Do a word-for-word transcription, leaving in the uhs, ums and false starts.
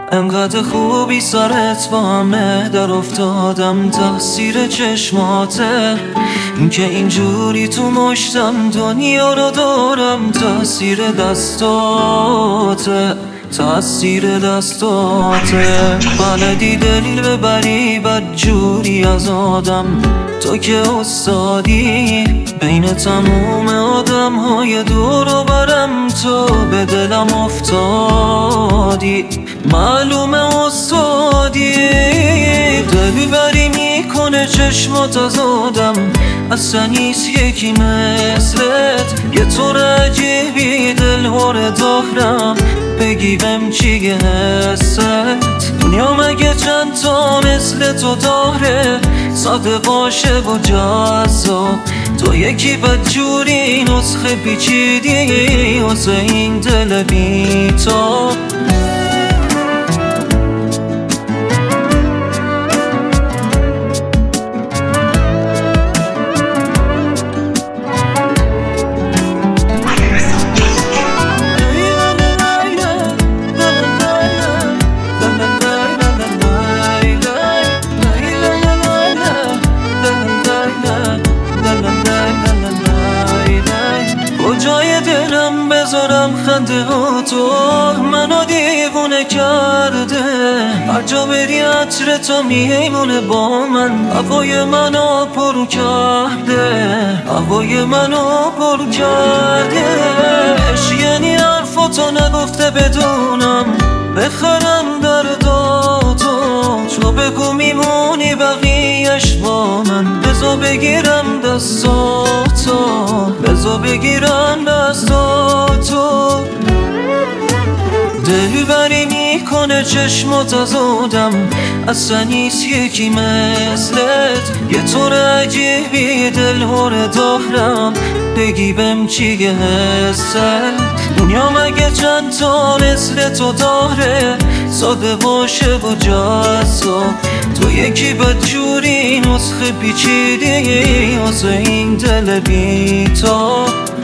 انقدر خوبی سرت با همه در افتادم، تاثیر چشماته که اینجوری تو مشتم دنیا رو دارم، تاثیر دستاته تاثیر دستاته. بلدی دل ببری بدجوری از آدم، تو که استادی بین تموم آدم های دور و برم، تو به دلم افتادی معلومه استادی. دل بری میکنه چشمات از آدم، اصلا نیست یکی مثلت، یه طور عجیبی دل هره دارم، بگی بهم چیه حست. دنیا مگه چند تا مثل تو داره، ساده باشه و جذاب، تو یکی بدجوری نسخه پیچیدی واسه این دل بی‌تاب. کجای دلم بذارم خنده ها تو، منو دیوونه کرده، هر جا بری عطر تو میمونه با من، هوای منو پر کرده هوای منو پر کرده. عشق یعنی حرفاتو نگفته بدونم، بخرم درداتو، تو بگو میمونی بقیهش با من، بزا بگیرم دستاتو بزا بگیرم دستاتو. دل بری میکنه چشمات از آدم، اصلا نیست یکی مثلت، یه طور عجیبی دل هره دارم، بگی بهم چیه حست. دنیا مگه چند تا مثل تو داره، ساده باشه و جذاب، تو یکی بدجوری نسخه پیچیدی واسه این دل بی‌تاب.